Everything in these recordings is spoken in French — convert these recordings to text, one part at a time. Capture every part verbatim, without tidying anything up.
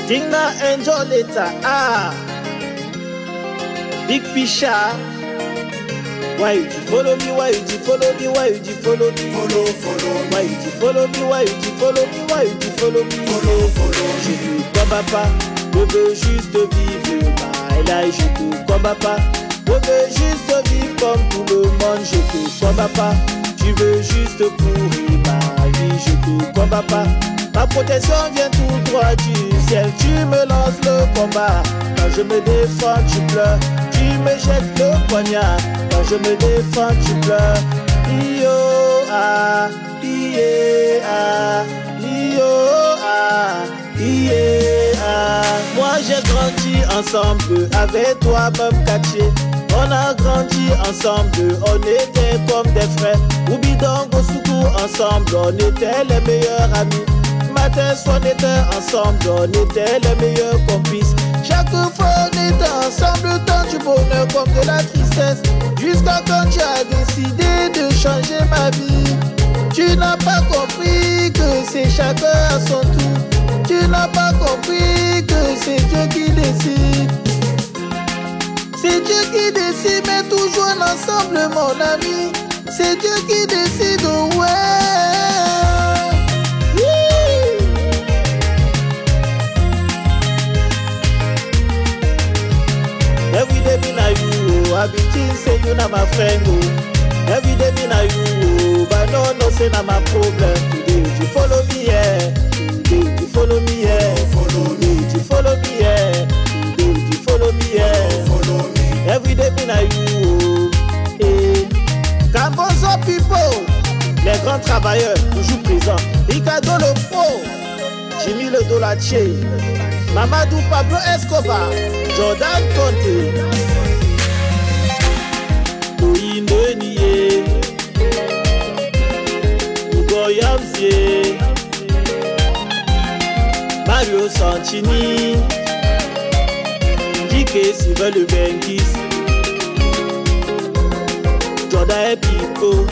Tingna Angelita, ah. Big Pisha. Why you follow me? Why you follow me? Why you follow me? Follow, follow me. Why you follow me? Why you follow me? Why you follow me? Follow, follow Je me. te crois pas, je veux juste vivre ma life. Je te crois pas, je veux juste vivre comme tout le monde. Je te crois pas, tu veux juste pourrir ma vie. Je te crois pas, ma protection vient tout droit du ciel. Tu me lances le combat, quand je me défends tu pleures. Tu me jettes le poignard, quand je me défends tu pleures. Io ah, ié ah, io ah, ié ah. Moi j'ai grandi ensemble avec toi même quartier. On a grandi ensemble, on était comme des frères. Oubidon, Gosuku ensemble, on était les meilleurs amis. Matin soir on était ensemble, on était les meilleurs complices. Chaque fois on était ensemble, tant du bonheur comme de la tristesse. Jusqu'à quand tu as décidé de changer ma vie. Tu n'as pas compris que c'est chacun à son tour. Tu n'as pas compris que c'est Dieu qui décide. C'est Dieu qui décide, mais toujours ensemble mon ami. C'est Dieu qui décide, ouais. Every day me na you, I be think say you na my friend, oh. Every day me na you, oh, but no no say na my problem. Today you follow me, yeah. Today you follow me, yeah. Follow Today me. you follow me, yeah. Today you follow me, yeah. Follow me. Every day me na you, oh. Eh. Camboso people, les grands travailleurs toujours présents. Ricardo le pro, Jimmy le Dolatier, Mamadou Pablo Escobar, Jordan Conte, Toyin Niye, Ugo Yamzie, Mario Santini, D K Sylvain Le Benguis, Jordan Pico,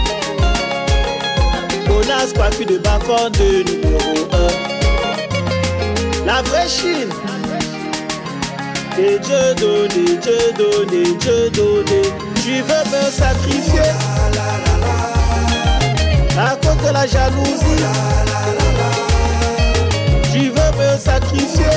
Bonas Kwafi de Bafon de numéro un. La vraie Chine. Et Dieu donné, Dieu donné, Dieu donné. Tu veux me sacrifier à cause de la jalousie. Tu veux me sacrifier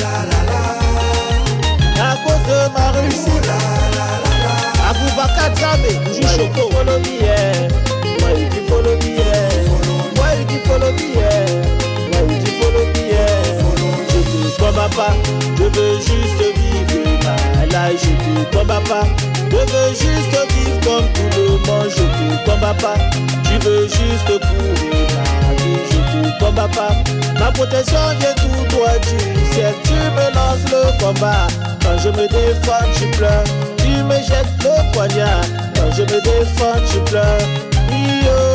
à cause de ma réussite. Aboubakar Dramé, tu choco. Follow me, yeah. Why you follow me, yeah. Why you follow me, yeah. Why you follow me, yeah. Je te crois pas, je veux juste vivre ma life. Je te crois pas, je veux juste vivre comme tout le monde. Je te crois pas, tu veux juste pourrir ma vie. Je te crois pas, ma protection vient tout droit du ciel. Tu me lances le combat, quand je me défends tu pleures. Tu me jettes le poignard, quand je me défends tu pleures. Yo.